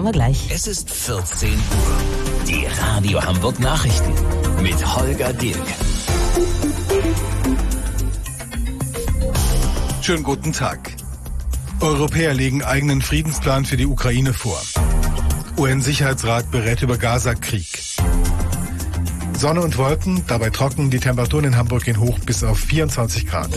wir gleich. Es ist 14 Uhr. Die Radio Hamburg Nachrichten mit Holger Dilk. Schönen guten Tag. Europäer legen eigenen Friedensplan für die Ukraine vor. UN-Sicherheitsrat berät über Gaza-Krieg. Sonne und Wolken, dabei trocken, die Temperaturen in Hamburg gehen hoch bis auf 24 Grad.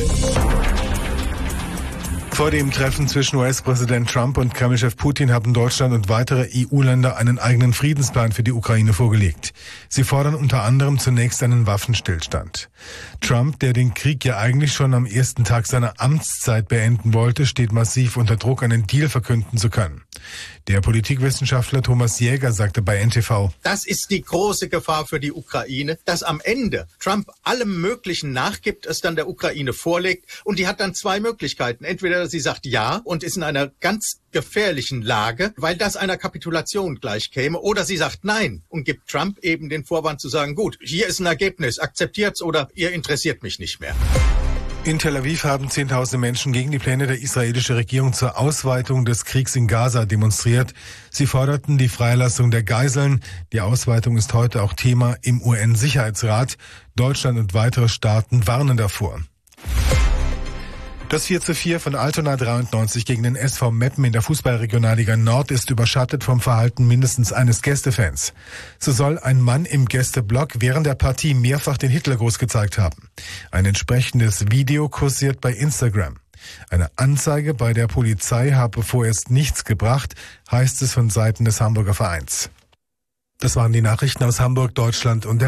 Vor dem Treffen zwischen US-Präsident Trump und Kremlchef Putin haben Deutschland und weitere EU-Länder einen eigenen Friedensplan für die Ukraine vorgelegt. Sie fordern unter anderem zunächst einen Waffenstillstand. Trump, der den Krieg ja eigentlich schon am ersten Tag seiner Amtszeit beenden wollte, steht massiv unter Druck, einen Deal verkünden zu können. Der Politikwissenschaftler Thomas Jäger sagte bei NTV: Das ist die große Gefahr für die Ukraine, dass am Ende Trump allem Möglichen nachgibt, es dann der Ukraine vorlegt, und die hat dann zwei Möglichkeiten. Entweder sie sagt ja und ist in einer ganz gefährlichen Lage, weil das einer Kapitulation gleich käme, oder sie sagt nein und gibt Trump eben den Vorwand zu sagen, gut, hier ist ein Ergebnis, akzeptiert's oder ihr interessiert mich nicht mehr. In Tel Aviv haben Zehntausende Menschen gegen die Pläne der israelischen Regierung zur Ausweitung des Kriegs in Gaza demonstriert. Sie forderten die Freilassung der Geiseln. Die Ausweitung ist heute auch Thema im UN-Sicherheitsrat. Deutschland und weitere Staaten warnen davor. Das 4:4 von Altona 93 gegen den SV Meppen in der Fußballregionalliga Nord ist überschattet vom Verhalten mindestens eines Gästefans. So soll ein Mann im Gästeblock während der Partie mehrfach den Hitlergruß gezeigt haben. Ein entsprechendes Video kursiert bei Instagram. Eine Anzeige bei der Polizei habe vorerst nichts gebracht, heißt es von Seiten des Hamburger Vereins. Das waren die Nachrichten aus Hamburg, Deutschland und der